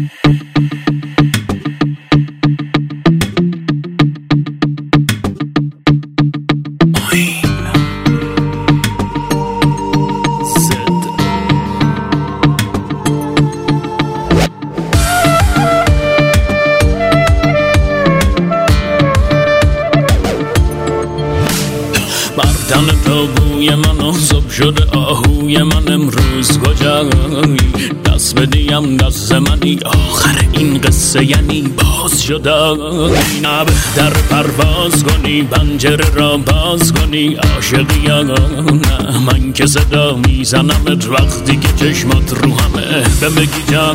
مردن تابوی من آزاب شده آهوی من امروز کجایی دست بدیم دست منی آخر این قصه یعنی باز شده نه بهتر پرواز کنی پنجره را باز کنی عاشقی یا نه من که صدا میزنمت وقتی که چشمات رو همه بگی جان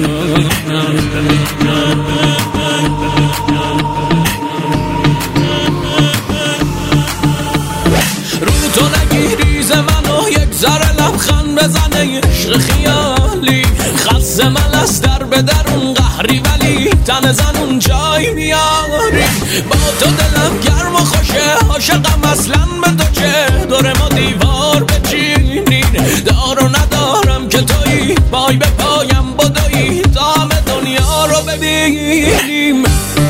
رو تو نگیری ز منو یک ذره لبخند بزنه عشق خیالی خز ملس در به درون قهری ولی تن زنون جای میاری با تو دلم گرم و خوشه عاشقم اصلا به تو چه دور ما دیوار بچینین دار و ندارم که تویی پای به پایم بدویی تا همه دنیا رو ببینیم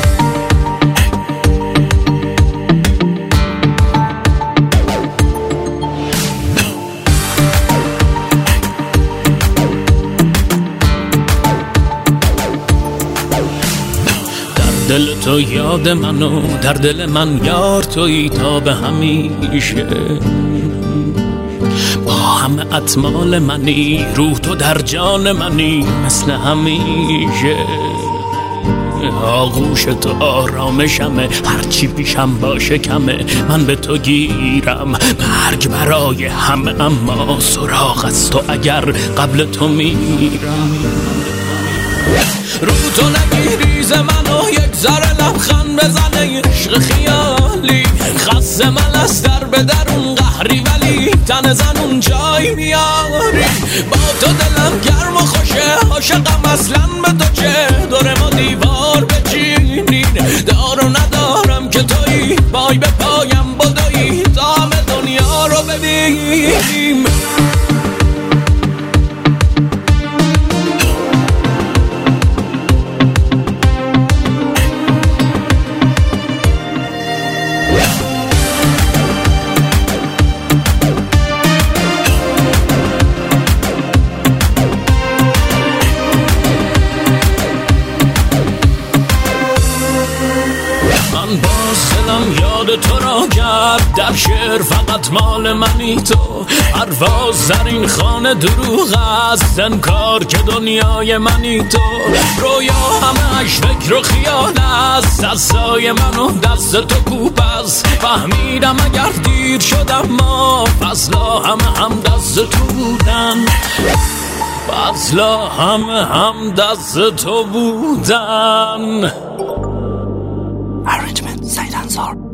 دل تو یاد منو در دل من یار تویی تا به همیشه با همه اطمال منی روح تو در جان منی مثل همیشه آغوش تو آرامشمه هرچی پیشم باشه کمه من به تو گیرم مرگ برای همه اما سراغ از تو اگر قبل تو میرم رو تو نگیری ز منو یک ذره لبخند بزنه عشق خیالی خز ملس در به درون قهری ولی تن زنون جای میاری با تو دلم گرم و خوشه عاشقم اصلا به تو چه دور ما دیوار بچینین دار و ندارم که تویی پای به پایم بدویی تا همه دنیا رو ببینیم من باز دلم یاد تو را کرد در شعر فقط مال منی تو پرواز در این خانه دروغ است انکار که دنیای منی تو رویا همه اش فکر و خیال است دستای منو دست تو کوب است فهمیدم اگر دیر شدم ما فضلا همه هم دست تو بودن فضلا همه هم دست تو بودن Arrangement Said Ansar